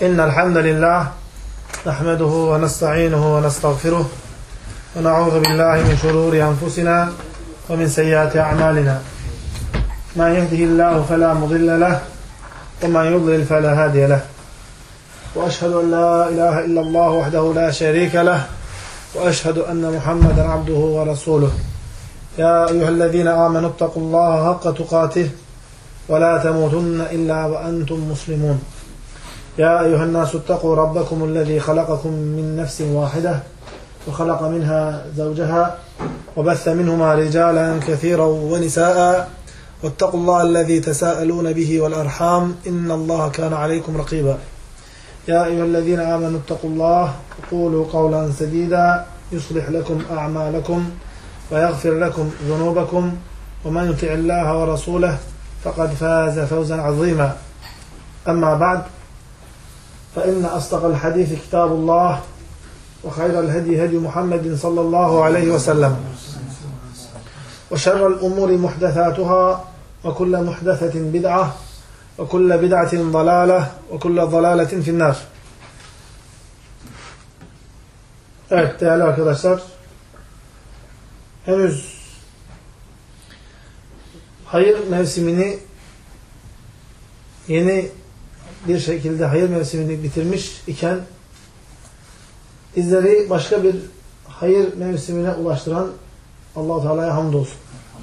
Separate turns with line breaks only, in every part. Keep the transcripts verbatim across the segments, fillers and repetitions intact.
إن الحمد لله نحمده ونستعينه ونستغفره ونعوذ بالله من شرور أنفسنا ومن سيئات أعمالنا ما يهده الله فلا مضل له وما يضلل فلا هادي له وأشهد أن لا إله إلا الله وحده لا شريك له وأشهد أن محمدا عبده ورسوله يا أيها الذين آمنوا اتقوا الله حق تقاته ولا تموتن إلا وأنتم مسلمون يا أيها الناس اتقوا ربكم الذي خلقكم من نفس واحدة وخلق منها زوجها وبث منهما رجالا كثيرا ونساء واتقوا الله الذي تساءلون به والأرحام إن الله كان عليكم رقيبا يا أيها الذين آمنوا اتقوا الله وقولوا قولا سديدا يصلح لكم أعمالكم ويغفر لكم ذنوبكم ومن يطع الله ورسوله فقد فاز فوزا عظيما أما بعد فإن أصدق الحديث كتاب الله وخير الهدي هدي محمد صلى الله عليه وسلم وشر الأمور محدثاتها وكل محدثة بدعة وكل بدعة ضلالة وكل ضلالة في النار. Evet değerli arkadaşlar, henüz hayır mevsimini yeni bir şekilde hayır mevsimini bitirmiş iken bizleri başka bir hayır mevsimine ulaştıran Allah-u Teala'ya hamdolsun.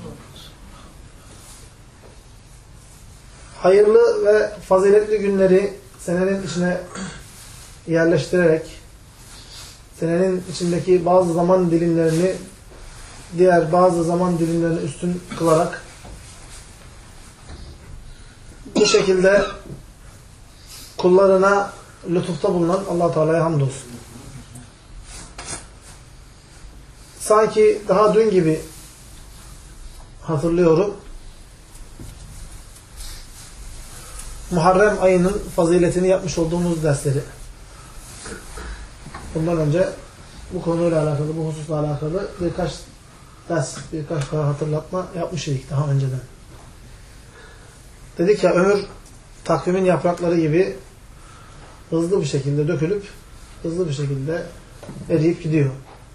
Hayırlı ve faziletli günleri senenin içine yerleştirerek senenin içindeki bazı zaman dilimlerini diğer bazı zaman dilimlerini üstün kılarak bu şekilde kullarına lütufta bulunan Allah-u Teala'ya hamdolsun. Sanki daha dün gibi hatırlıyorum. Muharrem ayının faziletini yapmış olduğumuz dersleri. Bundan önce bu konuyla alakalı, bu hususla alakalı birkaç ders, birkaç daha hatırlatma yapmıştık daha önceden. Dedik ya, ömür takvimin yaprakları gibi hızlı bir şekilde dökülüp hızlı bir şekilde eriyip gidiyor.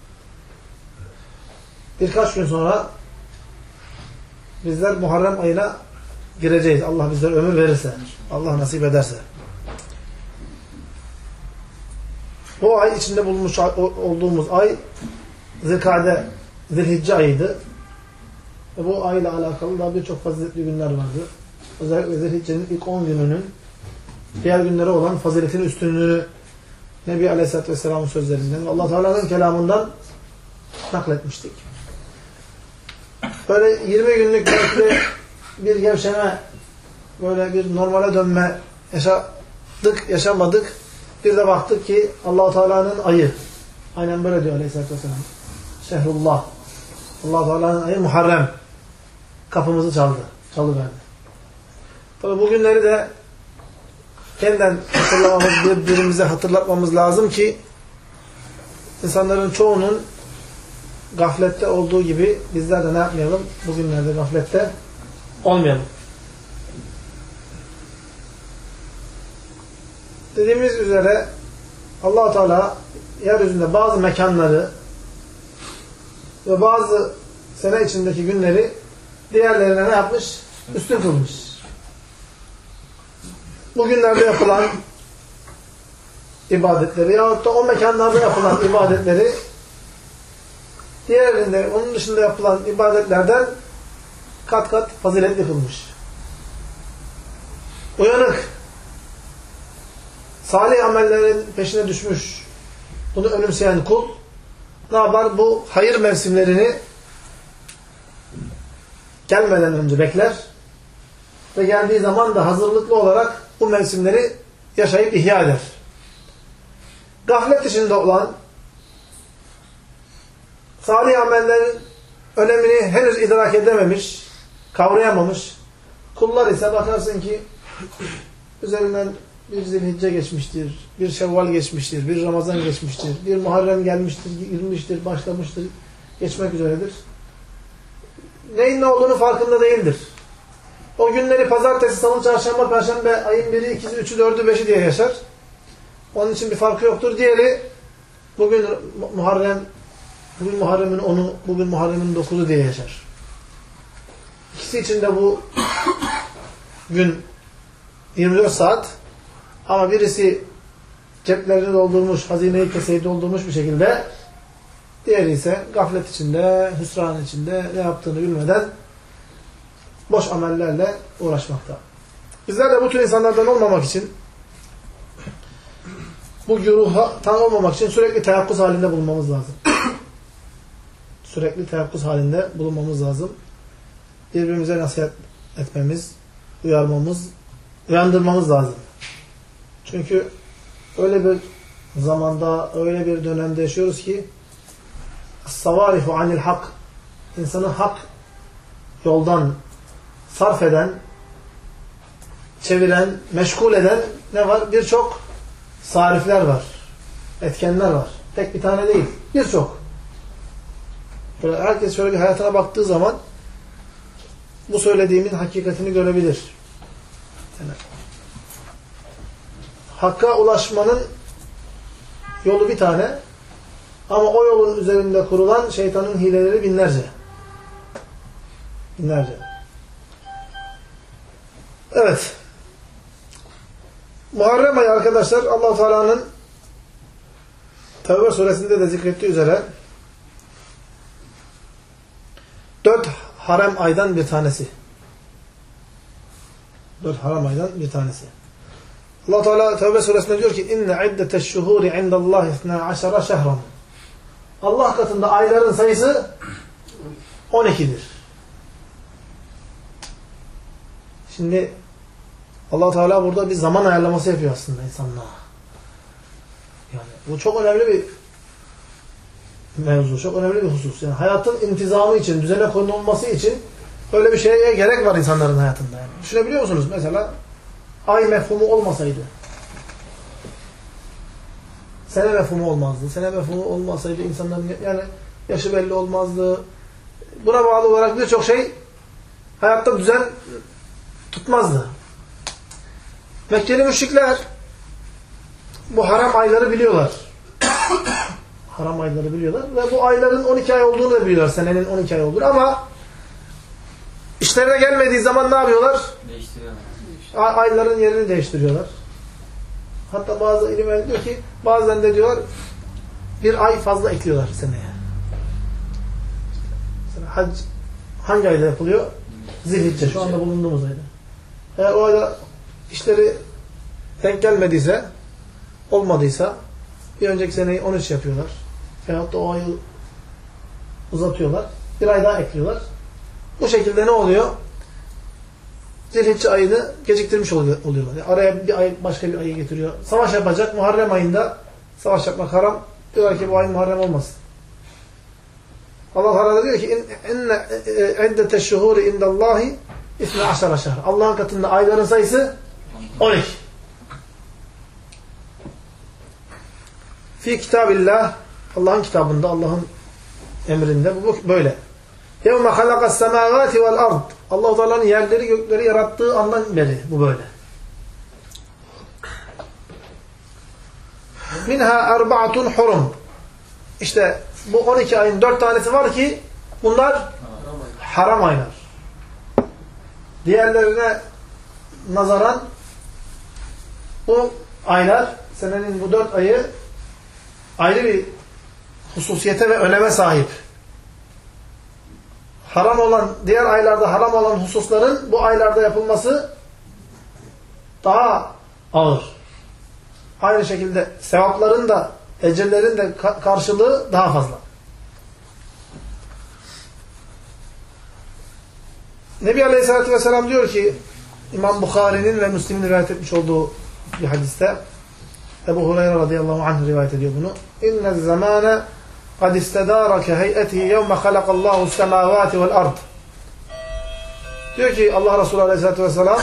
Birkaç gün sonra bizler Muharrem ayına gireceğiz. Allah bizlere ömür verirse, Allah nasip ederse. Bu ay içinde bulunmuş olduğumuz ay Zilkade, Zilhicce ayıydı. Ve bu ayla alakalı da birçok faziletli günler vardı. Özellikle Zilhicce'nin ilk on gününün diğer günlere olan faziletin üstünlüğünü Nebi Aleyhisselatü Vesselam'ın sözlerinden ve Allah Teala'nın kelamından nakletmiştik. Böyle yirmi günlük belki bir gevşeme, böyle bir normale dönme yaşadık, yaşamadık. Bir de baktık ki Allah Teala'nın ayı, aynen böyle diyor Aleyhisselatü Vesselam, Şehrullah, Allah Teala'nın ayı Muharrem kapımızı çaldı, çalıverdi. Tabi bu günleri de yeniden hatırlamamız, birbirimize hatırlatmamız lazım ki insanların çoğunun gaflette olduğu gibi bizler de ne yapmayalım? Bugünlerde gaflette olmayalım. Dediğimiz üzere Allah-u Teala yeryüzünde bazı mekanları ve bazı sene içindeki günleri diğerlerine ne yapmış? Üstün kılmış. Bugünlerde yapılan ibadetleri yahut da o mekanlarda yapılan ibadetleri diğerlerinde, onun dışında yapılan ibadetlerden kat kat faziletli kılmış. Uyanık, salih amellerin peşine düşmüş, bunu önümseyen kul ne yapar? Bu hayır mevsimlerini gelmeden önce bekler ve geldiği zaman da hazırlıklı olarak bu mevsimleri yaşayıp ihya eder. Gaflet içinde olan, salih amellerin önemini henüz idrak edememiş, kavrayamamış kullar ise bakarsın ki üzerinden bir Zilhicce geçmiştir, bir Şevval geçmiştir, bir Ramazan geçmiştir, bir Muharrem gelmiştir, girmiştir, başlamıştır, geçmek üzeredir. Neyin ne olduğunu farkında değildir. O günleri pazartesi, salı, çarşamba, perşembe, ayın biri, ikisi, üçü, dördü, beşi diye yaşar. Onun için bir farkı yoktur. Diğeri bugün Muharrem bugün Muharrem'in onu, bugün Muharrem'in dokuzu diye yaşar. İkisi için de bu gün yirmi dört saat ama birisi ceplerini doldurmuş, hazineyi keseyi doldurmuş bir şekilde, diğeri ise gaflet içinde, hüsran içinde ne yaptığını bilmeden boş amellerle uğraşmakta. Bizler de bu tür insanlardan olmamak için, bu güruhtan olmamak için sürekli teyakkuz halinde bulunmamız lazım. Sürekli teyakkuz halinde bulunmamız lazım. Birbirimize nasihat etmemiz, uyarmamız, uyandırmamız lazım. Çünkü öyle bir zamanda, öyle bir dönemde yaşıyoruz ki savarifu anil hak, insanı hak yoldan sarf eden, çeviren, meşgul eden ne var? Birçok sarifler var. Etkenler var. Tek bir tane değil. Birçok. Böyle herkes şöyle bir hayatına baktığı zaman bu söylediğimin hakikatini görebilir. Yani, hakka ulaşmanın yolu bir tane ama o yolun üzerinde kurulan şeytanın hileleri binlerce. Binlerce. Evet. Muharrem ayı arkadaşlar, Allah-u Teala'nın Tevbe suresinde de zikrettiği üzere dört haram aydan bir tanesi. Dört haram aydan bir tanesi. Allah Teala Tevbe suresinde diyor ki: "İnne iddete'ş-şuhuri indallahi isna aşara şehran." Allah katında ayların sayısı on ikidir. Şimdi Allah Teala burada bir zaman ayarlaması yapıyor aslında insanlığa. Yani bu çok önemli bir mevzu, çok önemli bir husus. Yani hayatın intizamı için, düzene konulması için öyle bir şeye gerek var insanların hayatında. Yani. Düşünebiliyor musunuz? Mesela ay mefhumu olmasaydı, sene mefhumu olmazdı. Sene mefhumu olmasaydı insanların yani yaşı belli olmazdı. Buna bağlı olarak birçok şey hayatta düzen tutmazdı. Mekkeli müşrikler bu haram ayları biliyorlar. Haram ayları biliyorlar ve bu ayların on iki ay olduğunu da biliyorlar. Senenin on iki ay olduğunu ama işlerine gelmediği zaman ne yapıyorlar?
Değiştiriyorlar.
Ayların yerini değiştiriyorlar. Hatta bazı ilimler diyor ki bazen de diyorlar bir ay fazla ekliyorlar seneye. Mesela hac hangi ayda yapılıyor? Zilhicce. Şu anda bulunduğumuz ayda. Eğer o ayda işleri denk gelmediyse, olmadıysa bir önceki seneyi on üç yapıyorlar. Veyahut da o ayı uzatıyorlar. Bir ay daha ekliyorlar. Bu şekilde ne oluyor? Zilhicce ayını geciktirmiş oluyor, oluyorlar. Yani araya bir ay başka bir ayı getiriyor. Savaş yapacak. Muharrem ayında savaş yapmak haram. Diyorlar ki bu ay Muharrem olmasın. Allah Teala diyor ki inne iddete'ş-şuhuri indallahi isna aşara şehr. Allah'ın katında ayların sayısı on iki. Fi kitabillah, Allah'ın kitabında, Allah'ın emrinde bu böyle. Yevme halakas semavati vel ard. Allah-u Teala'nın yerleri gökleri yarattığı andan beri bu böyle. Minha erba'atun hurum. İşte bu on iki ayın dört tanesi var ki bunlar haram aylar. Diğerlerine nazaran bu aylar, senenin bu dört ayı ayrı bir hususiyete ve öneme sahip. Haram olan, diğer aylarda haram olan hususların bu aylarda yapılması daha ağır. Aynı şekilde sevapların da, ecirlerin de karşılığı daha fazla. Nebi Aleyhisselatü Vesselam diyor ki, İmam Bukhari'nin ve Müslim'in rivayet etmiş olduğu bir hadiste, Ebu Hureyre radıyallahu anh rivayet ediyor bunu. İnne zamane kad istedara ke heyetihi yevme halakallahu semavati vel ard. Diyor ki Allah Resulü Aleyhisselatü Vesselam,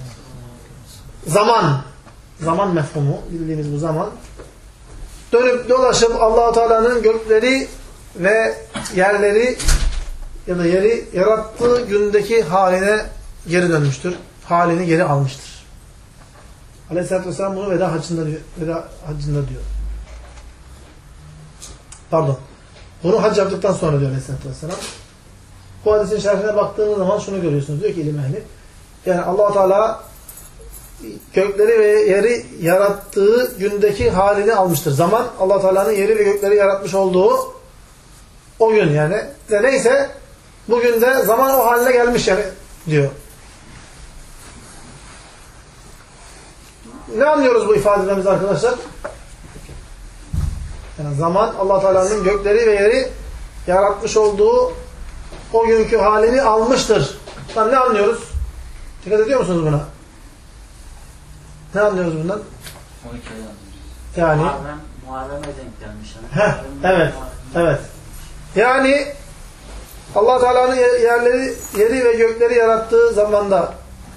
zaman, zaman mefhumu, bildiğimiz bu zaman, dönüp dolaşıp Allah-u Teala'nın gökleri ve yerleri ya da yeri yarattığı gündeki haline geri dönmüştür. Halini geri almıştır. Aleyhisselatü Vesselam bunu veda haccında diyor. Veda haccında diyor. Pardon. Bunu hac yaptıktan sonra diyor Aleyhisselatü Vesselam. Bu hadisin şerhine baktığınız zaman şunu görüyorsunuz. Diyor ki ilim ehli. Yani Allah-u Teala gökleri ve yeri yarattığı gündeki halini almıştır. Zaman Allah-u Teala'nın yeri ve gökleri yaratmış olduğu o gün yani. De neyse bugün de zaman o haline gelmiş yani diyor. Ne anlıyoruz bu ifademiz arkadaşlar? Yani zaman Allah Teala'nın gökleri ve yeri yaratmış olduğu o günkü halini almıştır. Yani ne anlıyoruz? Dikkat ediyor musunuz buna? Ne anlıyoruz bundan? Yani
Muharrem, Muharrem'e denk gelmiş.
Heh, evet. Evet. Yani Allah Teala'nın yerleri, yeri ve gökleri yarattığı zamanda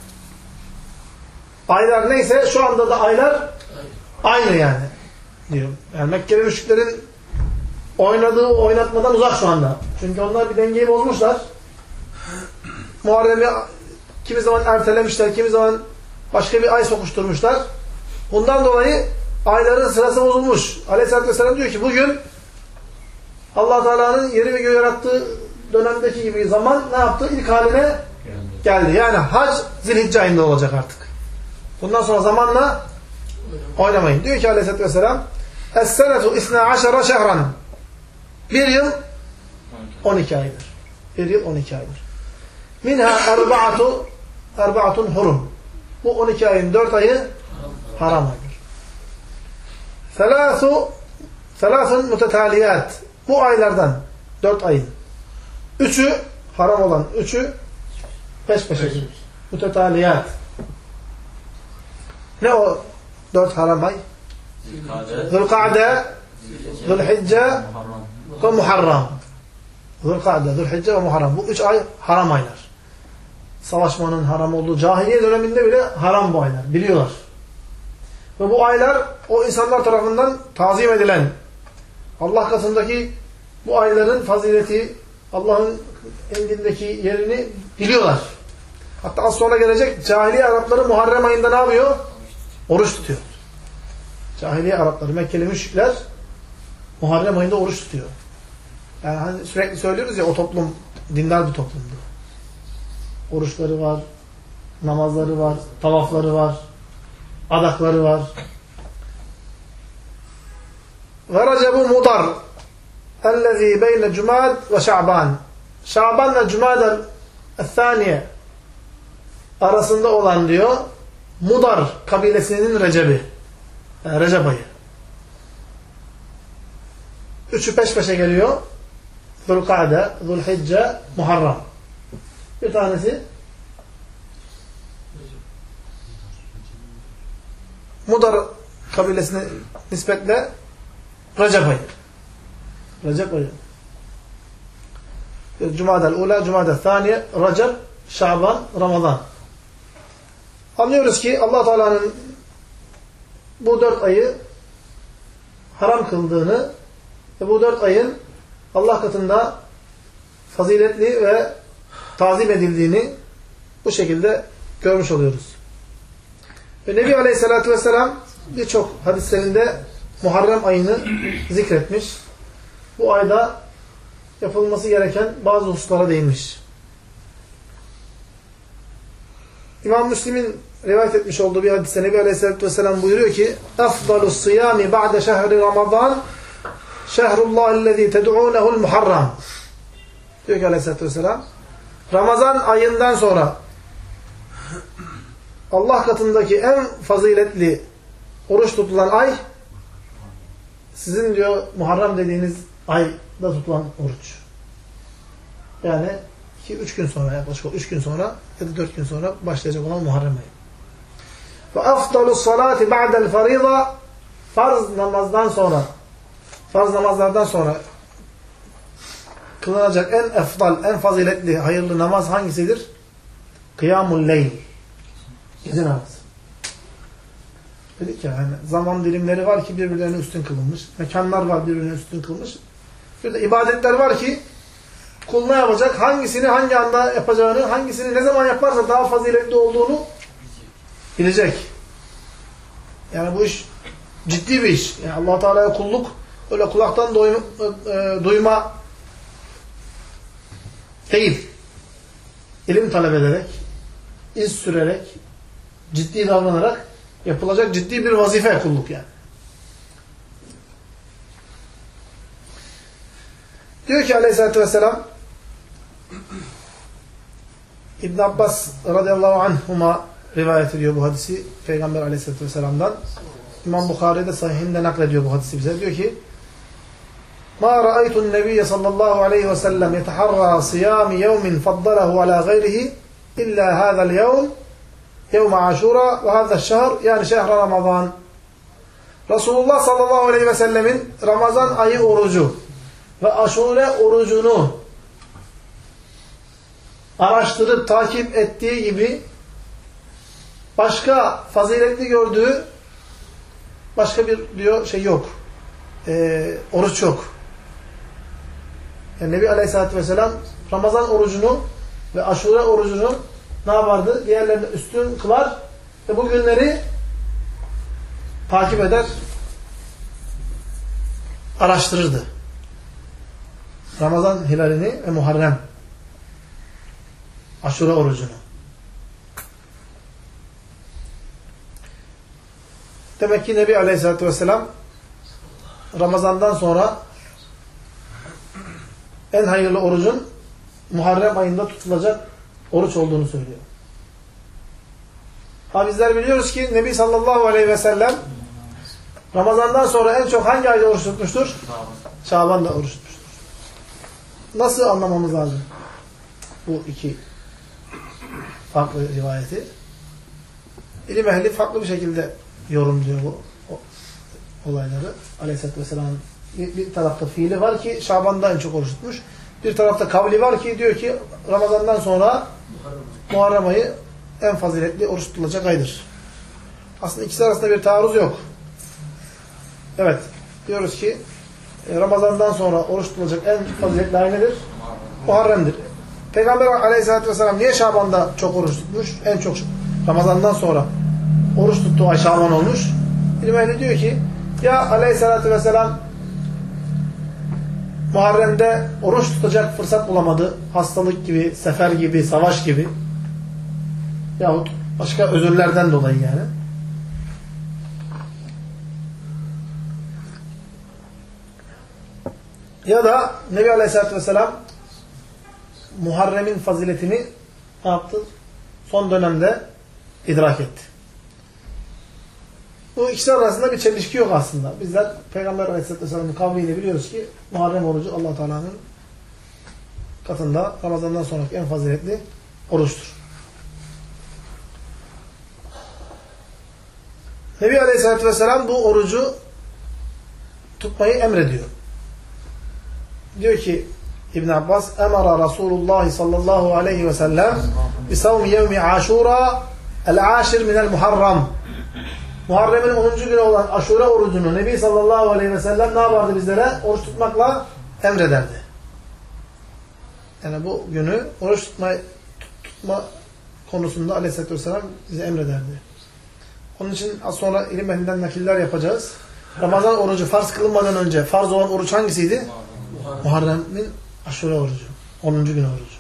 aylar neyse şu anda da aylar aynı yani diyor. Yani Mekkeli müşriklerin oynadığı oynatmadan uzak şu anda. Çünkü onlar bir dengeyi bozmuşlar. Muharrem'i kimi zaman ertelemişler, kimi zaman başka bir ay sokuşturmuşlar. Bundan dolayı ayların sırası bozulmuş. Aleyhisselatü Vesselam diyor ki bugün Allah Teala'nın yeri ve göğü yarattığı dönemdeki gibi zaman ne yaptı? İlk haline geldi. Yani hac Zilhicce ayında olacak artık. Bundan sonra zamanla oynamayın. Diyor ki Aleyhisselatü Vesselam Es-senetu isna aşara şehran. Bir yıl on iki aydır. Bir yıl on iki aydır. Minha erba'atu erba'atun hurum. Bu on iki ayın dört ayı haram aydır. Selâsu selâsun mutetaliyat. Bu aylardan dört ayın üçü haram olan üçü peş peşe gelir. Mutetaliyat. Ne o dört haram ay? Zülkade, Zülhicce ve Muharram. Zülkade, Zülhicce ve Muharram. Bu üç ay haram aylar. Savaşmanın haram olduğu cahiliye döneminde bile haram bu aylar. Biliyorlar. Ve bu aylar o insanlar tarafından tazim edilen Allah katındaki bu ayların fazileti, Allah'ın indindeki yerini biliyorlar. Hatta az sonra gelecek cahiliye Arapları Muharrem ayında ne yapıyor? Oruç tutuyor. Cahiliye Arapları, Mekkeli müşrikler Muharrem ayında oruç tutuyor. Yani hani sürekli söylüyoruz ya o toplum dindar bir toplumdu. Oruçları var, namazları var, tavafları var, adakları var. Ve Recebu Mudar ellezî beyne Cumad ve Şa'ban. Şa'ban ve Cumad el-Thaniye arasında olan diyor Mudar kabilesinin Recep'i. Yani Recep ayı. Üçü peş peşe geliyor. Zülkade, Zülhicce, Muharram. Bir tanesi Mudar kabilesine nispetle Recep ayı. Recep ayı. Cuma'del ula, Cuma'del thaniye, Recep, Şaban, Ramazan. Anlıyoruz ki Allah Teala'nın bu dört ayı haram kıldığını ve bu dört ayın Allah katında faziletli ve tazim edildiğini bu şekilde görmüş oluyoruz. Ve Nebi Aleyhisselatü Vesselam birçok hadislerinde Muharrem ayını zikretmiş. Bu ayda yapılması gereken bazı hususlara değinmiş. İmam Müslim'in rivayet etmiş olduğu bir hadiste Nebi Aleyhisselatü Vesselam buyuruyor ki اَفْضَلُ الصِّيَامِ بَعْدَ شَهْرِ رَمَضَانِ شَهْرُ اللّٰهِ الَّذ۪ي تَدْعُونَهُ الْمُحَرَّمِ diyor ki Aleyhisselatü Vesselam Ramazan ayından sonra Allah katındaki en faziletli oruç tutulan ay sizin diyor Muharrem dediğiniz ayda tutulan oruç. Yani iki üç gün sonra yaklaşık üç gün sonra ya da dört gün sonra başlayacak olan Muharrem ayı. Ve afdalus salati ba'del farida farz namazdan sonra farz namazlardan sonra kılınacak en efdal, en faziletli, hayırlı namaz hangisidir? Kıyamul leyl. Gece namazı. Dedik ya yani zaman dilimleri var ki birbirlerine üstün kılınmış. Mekanlar var birbirine üstün kılınmış. Bir de ibadetler var ki kul ne yapacak? Hangisini hangi anda yapacağını, hangisini ne zaman yaparsa daha faziletli olduğunu bilecek. Yani bu iş ciddi bir iş. Yani Allah Teala'ya kulluk öyle kulaktan doyma, e, duyma değil. İlim talep ederek, iz sürerek, ciddi davranarak yapılacak ciddi bir vazife kulluk yani. Diyor ki Aleyhisselatü Vesselam, İbn Abbas radıyallahu anhuma rivayet ediyor bu hadisi Peygamber Aleyhisselatü Vesselam'dan. İmam Bukhari'de sahihinde naklediyor bu hadisi bize. Diyor ki مَا رَأَيْتُ النَّبِيَّ sallallahu aleyhi ve sellem يَتَحَرَّى صِيَامِ يَوْمٍ فَضَّلَهُ عَلَى غَيْرِهِ إِلَّا هَذَا الْيَوْمِ يَوْمَ عَاشُورَى وَهَذَا الشَّهْرِ yani şehr Ramazan. Resulullah sallallahu aleyhi ve sellemin Ramazan ayı orucu ve Aşure orucunu araştırıp takip ettiği gibi başka faziletli gördüğü başka bir diyor şey yok. Ee, oruç yok. Yani Nebi Aleyhisselatü Vesselam Ramazan orucunu ve Aşure orucunu ne yapardı? Diğerlerine üstün kılar ve bu günleri takip eder, araştırırdı. Ramazan hilalini ve Muharrem Aşure orucunu. Demek ki Nebi Aleyhisselatü Vesselam Ramazan'dan sonra en hayırlı orucun Muharrem ayında tutulacak oruç olduğunu söylüyor. Ha bizler biliyoruz ki Nebi sallallahu aleyhi ve sellem Ramazan'dan sonra en çok hangi ayda oruç tutmuştur? Şaban'da oruç tutmuştur. Nasıl anlamamız lazım bu iki farklı rivayeti? İlim ehli farklı bir şekilde yorumluyor bu olayları. Aleyhisselatü Vesselam'ın bir, bir tarafta fiili var ki Şaban'da en çok oruç tutmuş. Bir tarafta kavli var ki diyor ki Ramazan'dan sonra Muharrem ayı en faziletli oruç tutulacak aydır. Aslında ikisi arasında bir taarruz yok. Evet. Diyoruz ki Ramazan'dan sonra oruç tutulacak en faziletli ay nedir? Muharrem'dir. Peygamber Aleyhisselatü Vesselam niye Şaban'da çok oruç tutmuş? En çok Ramazan'dan sonra oruç tuttuğu ay Şaban olmuş. İlim ehli diyor ki ya Aleyhisselatü Vesselam Muharrem'de oruç tutacak fırsat bulamadı. Hastalık gibi, sefer gibi, savaş gibi. Yahut başka özürlerden dolayı yani. Ya da Nebi Aleyhisselatü Vesselam Muharrem'in faziletini ne yaptı? Son dönemde idrak etti. Bu ikisi arasında bir çelişki yok aslında. Bizler Peygamber Aleyhisselatü Vesselam'ın kavliyle biliyoruz ki Muharrem orucu Allah Teala'nın katında Ramazan'dan sonraki en faziletli oruçtur. Nebi Aleyhisselatü Vesselam bu orucu tutmayı emrediyor. Diyor ki İbn Abbas emara Resulullah sallallahu aleyhi ve sellem bi savmi yevmi Aşura el-aşir minel Muharrem. Muharrem'in onuncu günü olan Aşure orucunu Nebi sallallahu aleyhi ve sellem ne yapardı bizlere? Oruç tutmakla emrederdi. Yani bu günü oruç tutma, tutma konusunda Aleyhisselatü Vesselam bize emrederdi. Onun için az sonra ilim ehlinden nakiller yapacağız. Ramazan orucu farz kılınmadan önce farz olan oruç hangisiydi? Muharrem'in Aşure orucu. onuncu gün orucu.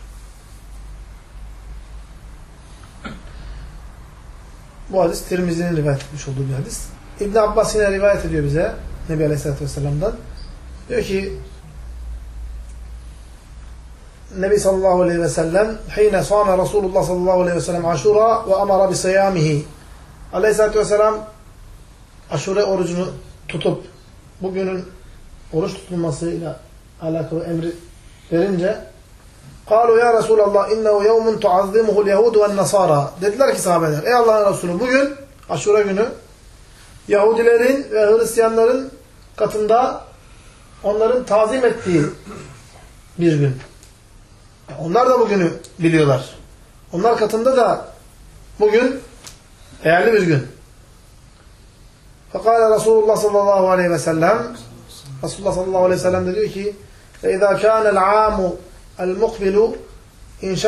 Bu hadis Tirmizi'nin rivayet etmiş olduğu bir hadis. İbn Abbas yine rivayet ediyor bize Nebi Aleyhisselatü Vesselam'dan. Diyor ki Nebi sallallahu aleyhi ve sellem hine sâne Resulullah sallallahu aleyhi ve sellem Aşura ve amara bi sıyâmihi. Aleyhisselatü Vesselam Aşure orucunu tutup bugünün oruç tutulmasıyla alakalı emri verince قالوا ya Resulallah innehu yevmun tuazzimuhul yehud ve nasara. Dediler ki sahabeler ey Allah'ın Resulü bugün Aşure günü Yahudilerin ve Hristiyanların katında onların tazim ettiği bir gün. Onlar da bugünü biliyorlar. Onlar katında da bugün değerli bir gün. Fekale Resulullah sallallahu aleyhi ve sellem Resulullah sallallahu aleyhi ve sellem de diyor ki فَاِذَا كَانَ الْعَامُ الْمُقْبِلُ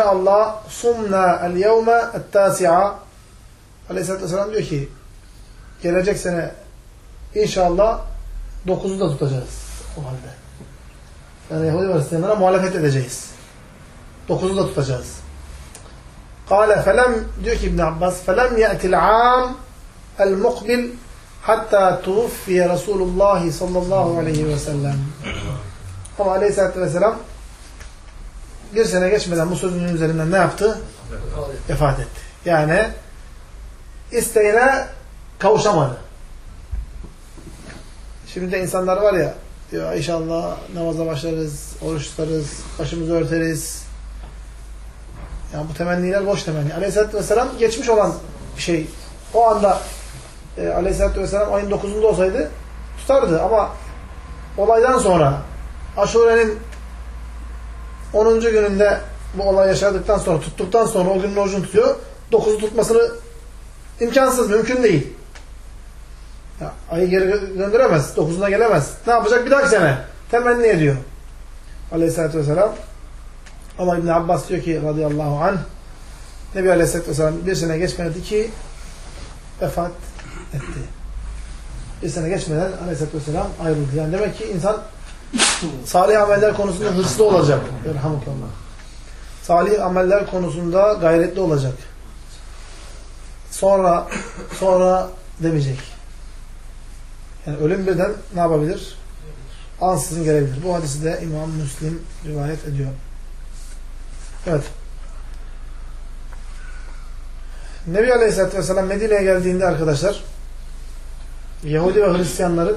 İnşaallah sumna el-yevme et-tâsi'a. Aleyhisselatü Vesselam diyor ki gelecek sene inşallah dokuzu da tutacağız o halde. Yani Yahudi ve Hristiyanlara muhalefet edeceğiz. Dokuzu da tutacağız. Kale felem diyor ki İbn Abbas felem ye'til am el mukbil hatta tuvfiye Resulullah sallallahu aleyhi ve sellem. Ama aleyhissalatü vesselam bir sene geçmeden bu sözünün üzerinden ne yaptı? Vefat etti. Yani isteğine kavuşamadı. Şimdi de insanlar var ya, diyor inşallah namaza başlarız, oruç tutarız, başımızı örteriz. Yani bu temenniler boş temenni. Aleyhisselatü Vesselam geçmiş olan bir şey. O anda e, Aleyhisselatü Vesselam ayın dokuzunda olsaydı tutardı ama olaydan sonra Aşure'nin onuncu gününde bu olay yaşadıktan sonra, tuttuktan sonra o günün orucunu tutuyor. dokuzu tutmasını imkansız, mümkün değil. Ya, ayı geri gönderemez. dokuzuna gelemez. Ne yapacak? Bir dahaki sene. Temenni ediyor. Aleyhisselatü Vesselam. Ama İbn Abbas diyor ki radıyallahu anh Nebi Aleyhisselatü Vesselam bir sene geçmedi ki vefat etti. Bir sene geçmeden Aleyhisselatü Vesselam ayrıldı. Yani demek ki insan salih ameller konusunda hırslı olacak. Elhamdülillah. Salih ameller konusunda gayretli olacak. Sonra sonra demeyecek. Yani ölüm birden ne yapabilir? Ansızın gelebilir. Bu hadisi de İmam Müslim rivayet ediyor. Evet. Nebi Aleyhisselatü Vesselam Medine'ye geldiğinde arkadaşlar Yahudi ve Hristiyanların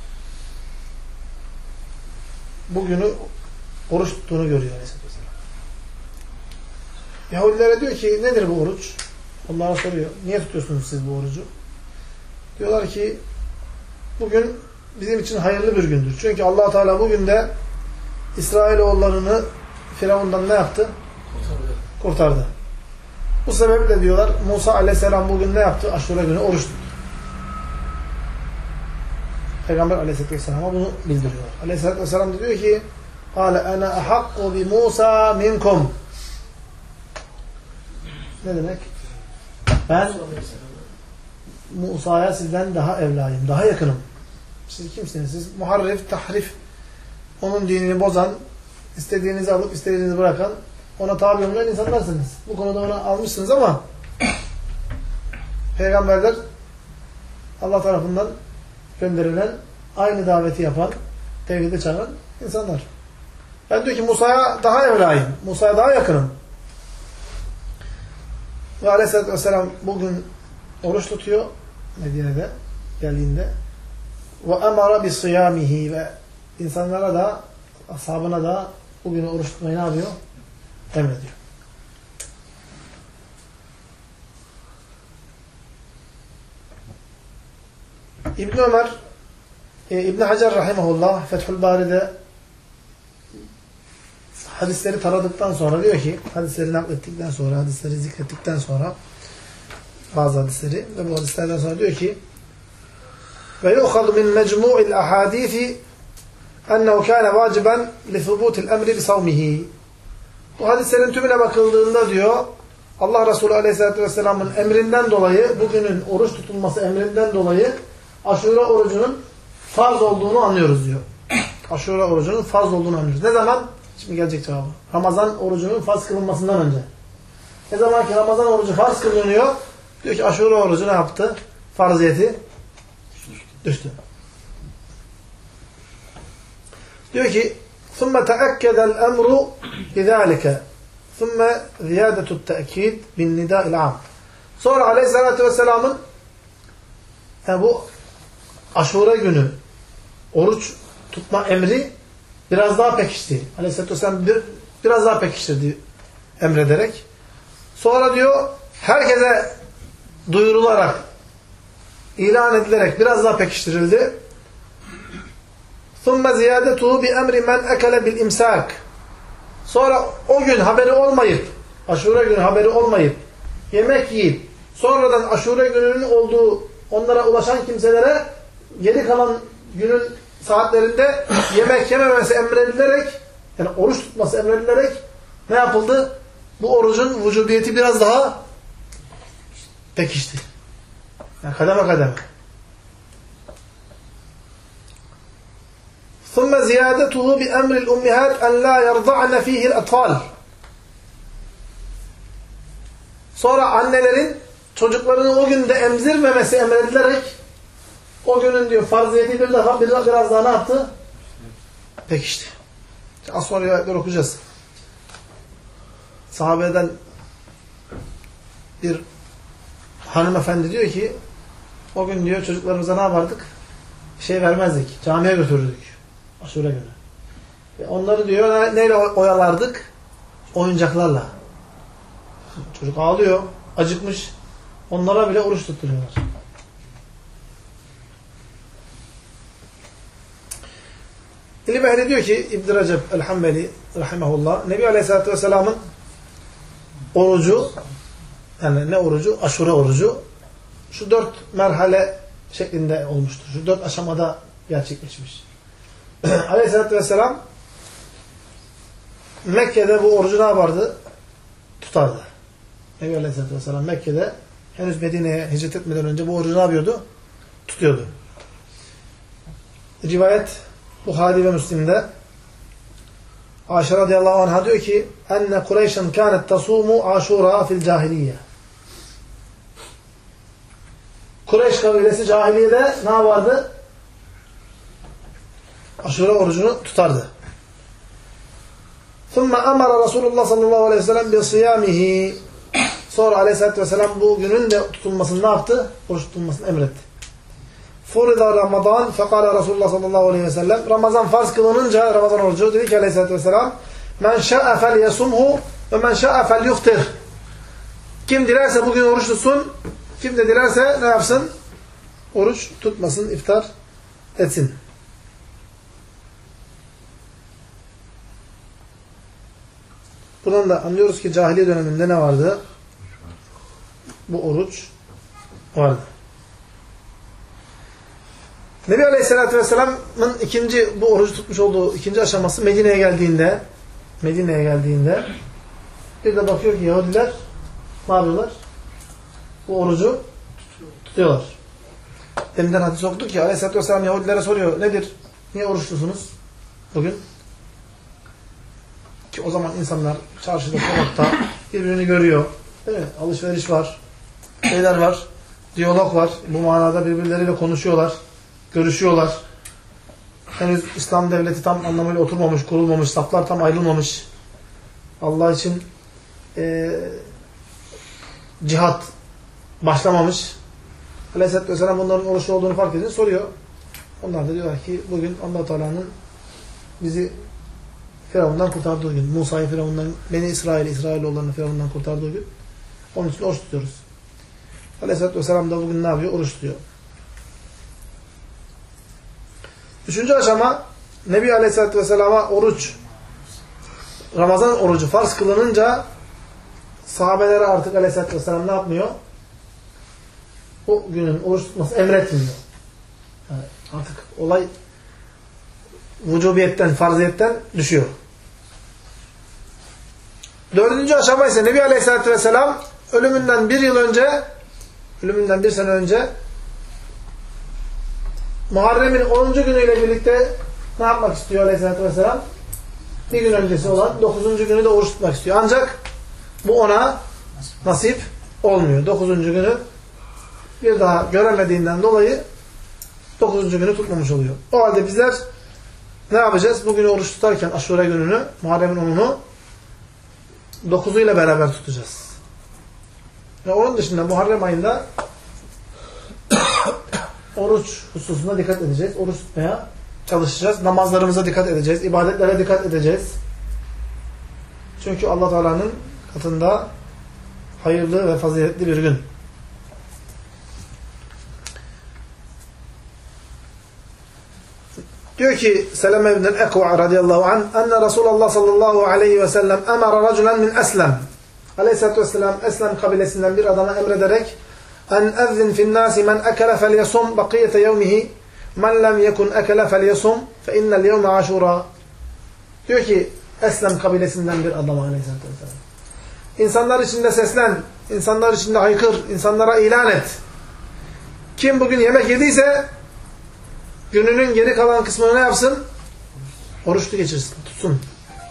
bugünü oruç tuttuğunu görüyor Aleyhisselatü Vesselam. Yahudilere diyor ki nedir bu oruç? Onlara soruyor. Niye tutuyorsunuz siz bu orucu? Diyorlar ki bugün bizim için hayırlı bir gündür. Çünkü Allah Teala bugün de İsrailoğullarını Firavundan ne yaptı? Kurtardı. Kurtardı. Bu sebeple diyorlar Musa Aleyhisselam bugün ne yaptı? Aşure günü oruç tuttu. Peygamber Aleyhisselatü Vesselam'a bunu bildiriyorlar. Aleyhisselatü Vesselam diyor ki قَالَ أَنَا أَحَقُّ بِمُوسَى مِنْكُمْ Ne demek? Ben Musa'ya sizden daha evlayım, daha yakınım. Siz kimsiniz? Siz muharrif, tahrif, onun dinini bozan, istediğinizi alıp istediğinizi bırakan, ona tabi olmayan insanlarsınız. Bu konuda onu almışsınız ama peygamberler Allah tarafından gönderilen, aynı daveti yapan, tevhide çağıran insanlar. Ben diyor ki Musa'ya daha evlayım, Musa'ya daha yakınım. Ve Aleyhisselatü Vesselam bugün oruç tutuyor Medine'de geldiğinde. Ve emara bi sıyamihi ve insanlara da ashabına da bugün oruç tutmayı ne yapıyor? Emrediyor. İbn Ömer e, İbn Hacer rahimehullah Fethül Bari'de hadisleri taradıktan sonra diyor ki hadisleri naklettikten sonra, hadisleri zikrettikten sonra bazı hadisleri ve bu hadislerden sonra diyor ki ve yu'khadu min mecmu'il ahadisi ennehu kâne vaciben li thubutil emri bi savmihi. Bu hadislerin tümüne bakıldığında diyor Allah Resulü Aleyhisselatü Vesselam'ın emrinden dolayı bugünün oruç tutulması emrinden dolayı Aşure orucunun farz olduğunu anlıyoruz diyor. Aşure orucunun farz olduğunu anlıyoruz. Ne zaman? Şimdi gelecek cevabı. Ramazan orucunun farz kılınmasından önce. Ne zaman ki Ramazan orucu farz kılınıyor diyor ki Aşure orucu ne yaptı? Farziyeti düştü. Diyor ki ثُمَّ تَأَكَّدَ الْأَمْرُ بِذَٰلِكَ ثُمَّ زِيَادَةُ التَّأْكِيدِ بِالنِّدَاءِ الْعَامِ. Sonra Aleyhisselatü Vesselam'ın yani bu Aşure günü oruç tutma emri biraz daha pekişti. Aleyhisselatü Vesselam bir, biraz daha pekiştirdi emrederek. Sonra diyor herkese duyurularak ilan edilerek biraz daha pekiştirildi. ثُمَّ زِيَادَتُهُ بِأَمْرِ مَنْ اَكَلَ بِالْاِمْسَاكِ. Sonra o gün haberi olmayıp, Aşure günü haberi olmayıp, yemek yiyip, sonradan Aşure gününün olduğu onlara ulaşan kimselere geri kalan günün saatlerinde yemek yememesi emredilerek, yani oruç tutması emredilerek ne yapıldı? Bu orucun vücudiyeti biraz daha pekişti. Yani kademe kademe. ثُمَّ زِيَادَتُهُ بِأَمْرِ الْأُمِّهَاتِ أَنْ لَا يَرْضَعْنَ ف۪يهِ الْأَطْفَالِ Sonra annelerin çocuklarını o günde emzirmemesi emredilerek o günün diyor farziyeti bir defa biraz, biraz daha ne yaptı? Pekişti. Az sonra ayetler okuyacağız. Sahabeden bir hanımefendi diyor ki o gün diyor çocuklarımıza ne yapardık? Şey vermezdik. Camiye götürdük. Aşure günü. Ve onları diyor neyle oyalardık? Oyuncaklarla. Çocuk ağlıyor. Acıkmış. Onlara bile oruç tutturuyorlar. İlim ehli diyor ki İbn-i Recep el-Hanbeli rahimahullah Nebi Aleyhisselatü Vesselam'ın orucu yani ne orucu? Aşure orucu şu dört merhale şeklinde olmuştur. Şu dört aşamada gerçekleşmiş. Aleyhisselatü Vesselam Mekke'de bu orucu ne yapardı? Tutardı. Nebi Aleyhisselatü Vesselam Mekke'de henüz Medine'ye hicret etmeden önce bu orucu ne yapıyordu? Tutuyordu. Rivayet Buhari ve Müslim'de Ayşe radıyallahu anh'a diyor ki enne Kureyş'en kânet tasûmu aşûrâ fil cahiliye. Kureyş kabilesi cahiliyede ne yapardı? Aşure orucunu tutardı. ثُمَّ أَمَرَ Resulullah sallallahu aleyhi ve sellem بِصِيَامِهِ Sonra aleyhissalatü vesselam bu günün de tutulmasını ne yaptı? Oruç tutulmasını emretti. Furida Ramazan fekala Resulullah sallallahu aleyhi ve sellem Ramazan farz kılınınca Ramazan orucu dedi ki aleyhissalatü vesselam men şa'e fel yasumhu ve men şa'e fel yuftir. Kim dilerse bugün oruç tutsun, kim de dilerse ne yapsın? Oruç tutmasın, iftar etsin. Buradan da anlıyoruz ki cahiliye döneminde ne vardı? Bu oruç vardı. Nebi Aleyhisselatü Vesselam'ın ikinci, bu orucu tutmuş olduğu ikinci aşaması Medine'ye geldiğinde Medine'ye geldiğinde bir de bakıyor ki Yahudiler ne yapıyorlar? Bu orucu tutuyorlar. Deminden hadis okuduk ki Aleyhisselatü Vesselam Yahudilere soruyor. Nedir? Niye oruçlusunuz bugün? Ki o zaman insanlar çarşıda, sokakta birbirini görüyor. Değil mi? Alışveriş var. Şeyler var. Diyalog var. Bu manada birbirleriyle konuşuyorlar. Görüşüyorlar. Henüz İslam devleti tam anlamıyla oturmamış, kurulmamış, saflar tam ayrılmamış. Allah için e, cihat başlamamış. Aleyhisselatü Vesselam bunların oruçlu olduğunu fark edince soruyor. Onlar da diyorlar ki bugün Allah Teala'nın bizi Firavundan kurtardığı gün. Musa'yı Firavundan, Beni İsrail, İsrailoğullarını Firavundan kurtardığı gün. Onun için oruç tutuyoruz. Aleyhisselatü Vesselam da bugün ne yapıyor? Oruç tutuyor. Üçüncü aşama Nebi Aleyhisselatü Vesselam'a oruç, Ramazan orucu farz kılınınca sahabelere artık Aleyhisselatü Vesselam ne yapmıyor? O günün oruç tutması emretmiyor. Yani artık olay vücubiyetten, farziyetten düşüyor. Dördüncü aşama ise Nebi Aleyhisselatü Vesselam ölümünden bir yıl önce, ölümünden bir sene önce Muharrem'in onuncu günüyle birlikte ne yapmak istiyor Aleyhisselatü Vesselam? Bir gün öncesi olan dokuzuncu günü de oruç tutmak istiyor. Ancak bu ona nasip olmuyor. dokuzuncu günü bir daha göremediğinden dolayı dokuzuncu günü tutmamış oluyor. O halde bizler ne yapacağız? Bugün oruç tutarken Aşure gününü, Muharrem'in onunu dokuzuyla beraber tutacağız. Ve onun dışında Muharrem ayında oruç hususuna dikkat edeceğiz. Oruç tutmaya çalışacağız. Namazlarımıza dikkat edeceğiz. İbadetlere dikkat edeceğiz. Çünkü Allah Teala'nın katında hayırlı ve faziletli bir gün. Diyor ki Seleme ibn el-Ekva radıyallahu anh enne Resulullah sallallahu aleyhi ve sellem emara raculen min Eslem. Aleyhisselatü vesselam Eslem kabilesinden bir adama emrederek en ezzin finnâsi men ekele fel yasum bakiyete yevmihi men lem yekun ekele fel yasum fe innel yevme aşura. Diyor ki Eslem kabilesinden bir adama Aleyhisselatü vesselam. İnsanlar içinde seslen, insanlar içinde haykır, insanlara ilan et. Kim bugün yemek yediyse gününün geri kalan kısmını ne yapsın? oruçlu geçirsin, tutsun.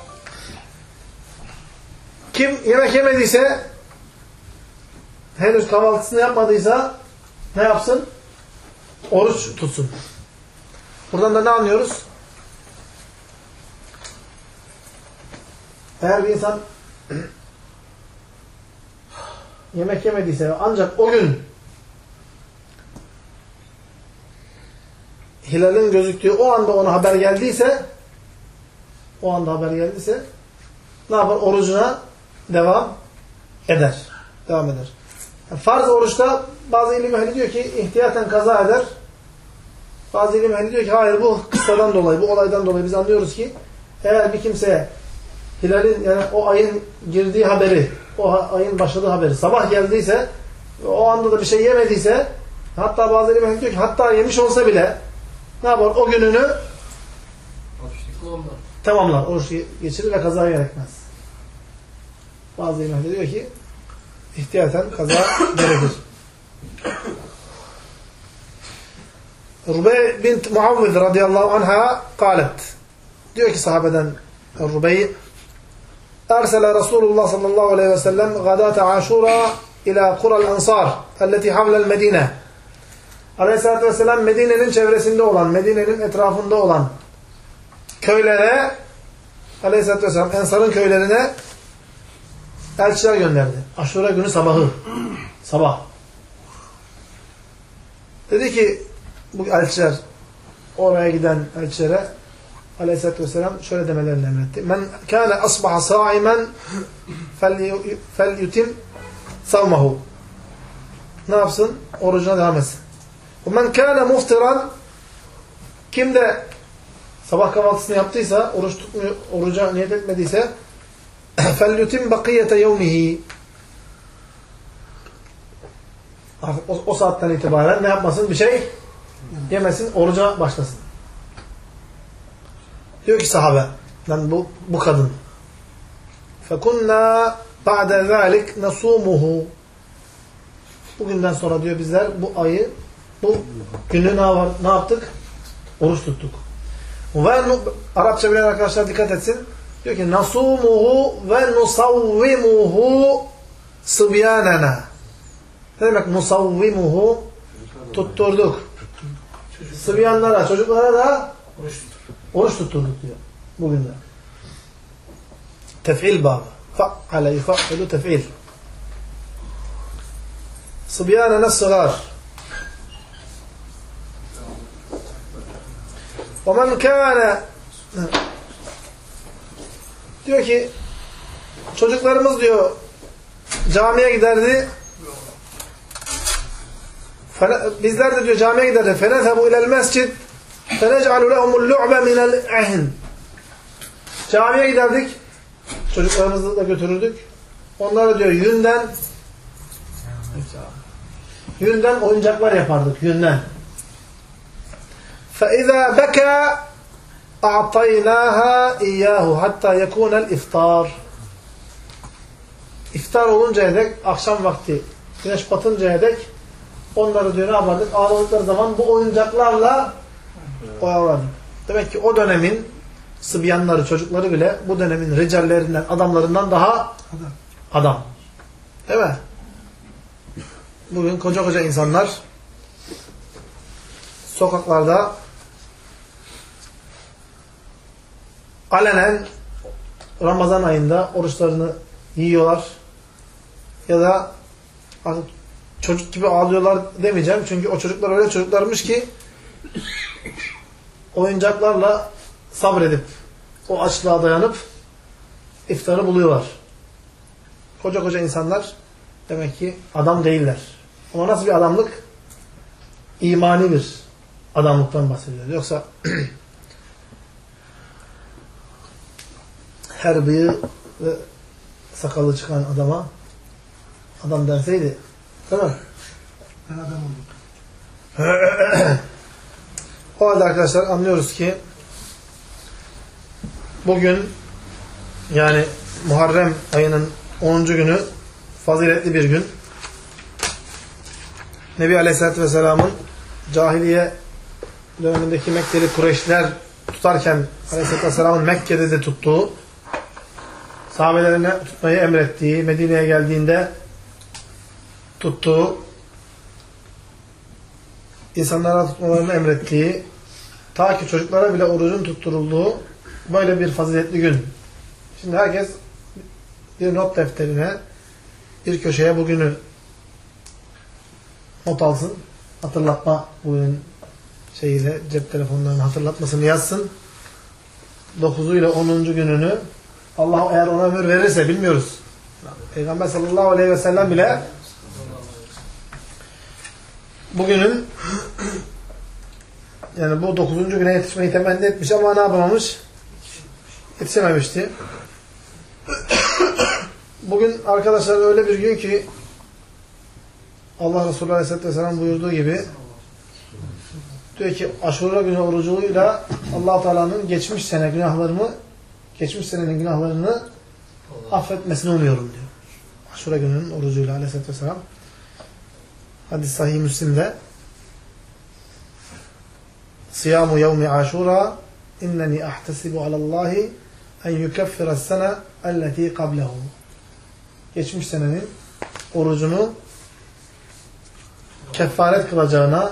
Kim yemek yemediyse, henüz kahvaltısını yapmadıysa ne yapsın? Oruç tutsun. Buradan da ne anlıyoruz? Eğer bir insan yemek yemediyse ancak o gün hilalin gözüktüğü o anda ona haber geldiyse o anda haber geldiyse ne yapar? Orucuna devam eder. Devam eder. Yani farz oruçta bazı ilim ehli diyor ki ihtiyaten kaza eder. Bazı ilim ehli diyor ki hayır, bu kıssadan dolayı, bu olaydan dolayı biz anlıyoruz ki eğer bir kimseye hilalin, yani o ayın girdiği haberi, o ayın başladığı haberi sabah geldiyse, o anda da bir şey yemediyse, hatta bazı ilim ehli diyor ki hatta yemiş olsa bile ne yapar? O gününü tamamlar. Oruç geçirir ve kaza gerekmez. Bazı ilim ehli diyor ki ihtiyaten kaza gerekir. Rubey bint Muavviz radıyallahu anha kalet. Diyor ki sahabeden Rubey, ersele Resulullah sallallahu aleyhi ve sellem gadate aşura ila kural ansar elleti havlel medine. Aleyhisselatü vesselam Medine'nin çevresinde olan, Medine'nin etrafında olan köylere, Aleyhisselatü vesselam Ensar'ın köylerine elçiler gönderdi. Aşura günü sabahı. Sabah. Dedi ki bu elçiler, oraya giden elçilere Aleyhisselatü vesselam şöyle demelerini emretti. Men kâne asbaha sâimen fel yutim savmahu. Ne yapsın? Orucuna devam etsin. Men kâne muftiran, kim de sabah kahvaltısını yaptıysa, oruç tutmuyor, oruca niyet etmediyse fel yutim bakiyete yevmihi. Artık o, o saatten itibaren ne yapmasın? Bir şey yemesin, oruca başlasın. Diyor ki sahabe, yani bu, bu kadın. فَكُنَّا بَعْدَ ذَٰلِكْ نَصُومُهُ. Bugünden sonra diyor bizler bu ayı, bu günü ne, var, ne yaptık? Oruç tuttuk. Ve Arapça bilen arkadaşlar dikkat etsin. Diyor ki nasumuhu ve nusavvimuhu sıbyanena. Ne demek nusavvimuhu? Tutturduk. Sıbyanlara, çocuklara da oruç tutturduk diyor. Bugün de. Tef'il babı. Fa'ale yufa'elu tef'il. Sıbyanena sıgar. وَمَنْ كَانَ diyor ki çocuklarımız diyor camiye giderdi. Bizler de diyor camiye giderdi. فَنَذْهَبُ اِلَى الْمَسْجِدِ فَنَجْعَلُ لَهُمُ اللُّعْبَ مِنَ الْاَهْنِ. Camiye giderdik. Çocuklarımızı da götürürdük. Onlara diyor yünden yünden oyuncaklar yapardık. Yünden. فَاِذَا بَكَى اَعْطَيْنَاهَا اِيَّاهُ حَتَّى يَكُونَ الْاِفْطَارِ. İftar oluncaya dek, akşam vakti, güneş batıncaya dek onları diyor ne yapardık? Ağladıkları zaman bu oyuncaklarla oyalardık. Demek ki o dönemin sıbyanları, çocukları bile bu dönemin ricallerinden, adamlarından daha adam. Değil mi? Bugün koca koca insanlar sokaklarda alenen Ramazan ayında oruçlarını yiyorlar ya da artık çocuk gibi ağlıyorlar demeyeceğim. Çünkü o çocuklar öyle çocuklarmış ki oyuncaklarla sabredip o açlığa dayanıp iftarı buluyorlar. Koca koca insanlar demek ki adam değiller. Ama nasıl bir adamlık? İmani bir adamlıktan bahsediyor. Yoksa her bıyığı ve sakalı çıkan adama adam denseydi, değil mi?
Ben adam oldum.
O halde arkadaşlar anlıyoruz ki bugün yani Muharrem ayının onuncu günü faziletli bir gün. Nebi Aleyhisselatü Vesselam'ın cahiliye dönemindeki Mekkeli Kureyşler tutarken Aleyhisselatü Vesselam'ın Mekke'de de tuttuğu, sahabelerine tutmayı emrettiği, Medine'ye geldiğinde tuttuğu, insanlara tutmalarını emrettiği, ta ki çocuklara bile orucun tutturulduğu böyle bir faziletli gün. Şimdi herkes bir not defterine, bir köşeye bugünü not alsın. Hatırlatma bugün şeyiyle, cep telefonlarının hatırlatmasını yazsın. dokuzu ile onuncu gününü Allah eğer ona ömür verirse bilmiyoruz. Peygamber sallallahu aleyhi ve sellem bile bugünün yani bu dokuzuncu güne yetişmeyi temenni etmiş ama ne yapamamış? Yetişememişti. Bugün arkadaşlar öyle bir gün ki Allah Resulü Aleyhisselatü Vesselam buyurduğu gibi diyor ki Aşura günü orucuyla Allah Teala'nın geçmiş sene günahlarımı geçmiş senenin günahlarını affetmesini umuyorum diyor. Aşura gününün orucuyla Aleyhisselatü Vesselam hadis Sahih Müslim'de Siyamu yevmi aşura inneni ahtesibu alallahi en yukeffira sene elleti qablehu. Geçmiş senenin orucunu kefaret kılacağına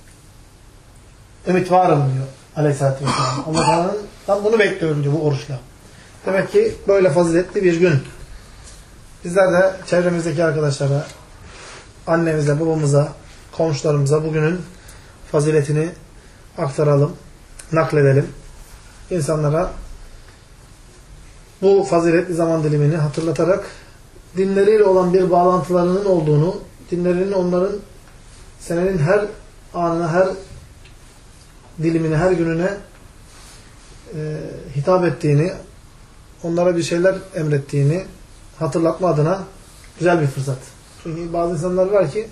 ümit varım diyor Aleyhisselatü Vesselam. Allah'tan bunu bekliyorum diyor bu oruçla. Demek ki böyle faziletli bir gün. Bizler de çevremizdeki arkadaşlara, annemize, babamıza, komşularımıza bugünün faziletini aktaralım, nakledelim. İnsanlara bu faziletli zaman dilimini hatırlatarak dinleriyle olan bir bağlantılarının olduğunu, dinlerinin onların senenin her anına, her dilimine, her gününe e, hitap ettiğini, onlara bir şeyler emrettiğini hatırlatma adına güzel bir fırsat. Çünkü bazı insanlar var ki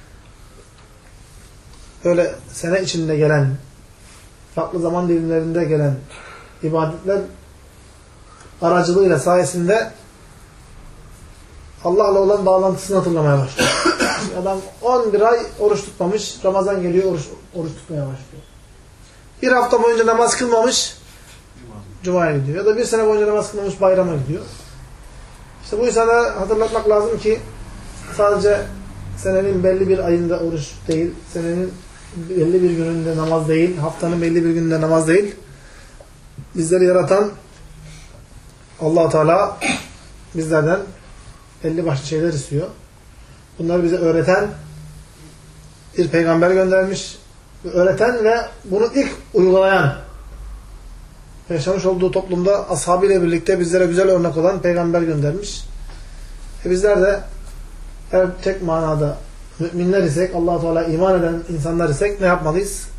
böyle sene içinde gelen, farklı zaman dilimlerinde gelen ibadetler aracılığıyla sayesinde Allah'la olan bağlantısını hatırlamaya başlıyor. Adam on bir ay oruç tutmamış, Ramazan geliyor oruç, oruç tutmaya başlıyor. Bir hafta boyunca namaz kılmamış, Cuma'ya gidiyor. Ya da bir sene boyunca namaz kılmamış, bayrama gidiyor. İşte bu insana hatırlatmak lazım ki sadece senenin belli bir ayında oruç değil, senenin belli bir gününde namaz değil, haftanın belli bir gününde namaz değil. Bizleri yaratan Allah Teala bizlerden belli başlı şeyler istiyor. Bunları bize öğreten bir peygamber göndermiş. Öğreten ve bunu ilk uygulayan, yaşamış olduğu toplumda ashabıyla birlikte bizlere güzel örnek olan peygamber göndermiş. E bizler de eğer tek manada müminler isek, Allah-u Teala iman eden insanlar isek ne yapmalıyız?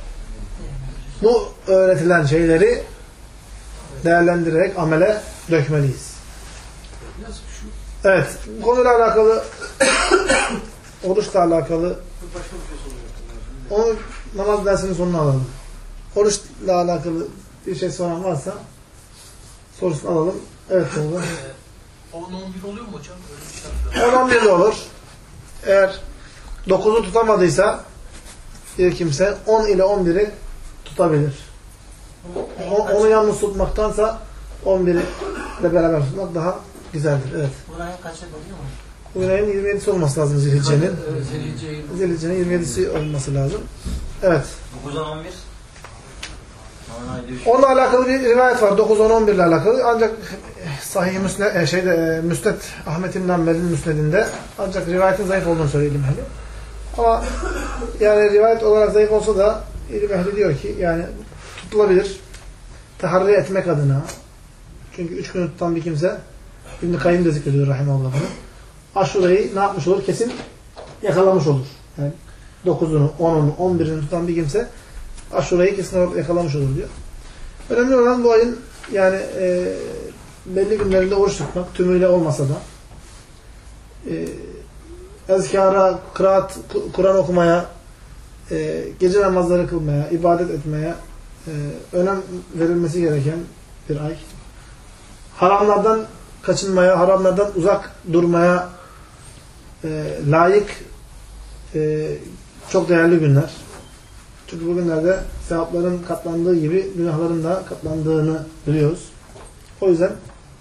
Bu öğretilen şeyleri değerlendirerek amele dökmeliyiz. Evet, bu konuyla alakalı oruçla alakalı onu namaz dersinin sonuna alalım. Oruçla alakalı bir şey soran varsa sorusunu alalım. Evet, doğru.
on on bir oluyor mu hocam?
on on bir de olur. Eğer dokuzu tutamadıysa bir kimse on ile on biri tutabilir. Onu yalnız tutmaktansa on biri de beraber tutmak daha güzeldir. Evet.
Bu ayın kaçı oluyor mu?
Bugün ayın yirmi yedisi olması lazım Zilhicce'nin.
Zilhicce'nin
Zilhicce'nin yirmi yedisi olması lazım. Evet.
dokuz on on bir.
Onunla alakalı bir rivayet var. dokuz on on bir ile alakalı. Ancak Sahih Müsned, şeyde, Müsned Ahmet İbn Hanbel'in Müsned'inde ancak rivayetin zayıf olduğunu söyleyelim ehli. Ama yani rivayet olarak zayıf olsa da ilim ehli diyor ki yani tutulabilir. Taharri etmek adına. Çünkü üç günü tutan bir kimse İbn-i Kayyim de zikrediyor rahimahullah. Aşura'yı ne yapmış olur? Kesin yakalamış olur. Yani dokuzunu, onunu, on birini tutan bir kimse Aşura'yı kesin yakalamış olur diyor. Önemli olan bu ayın yani e, belli günlerinde oruç tutmak, tümüyle olmasa da e, ezkara, kıraat, Kur'an okumaya, e, gece namazları kılmaya, ibadet etmeye e, önem verilmesi gereken bir ay. Haramlardan kaçınmaya, haramlardan uzak durmaya e, layık e, çok değerli günler. Çünkü bugünlerde sevapların katlandığı gibi günahların da katlandığını biliyoruz. O yüzden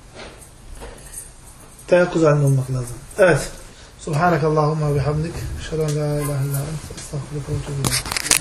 teyakkuz halinde olmak lazım. Evet. Subhanakallahumma bihamdik. Eşhedü en la ilahe illa ente estağfiruke ve etûbü ileyk.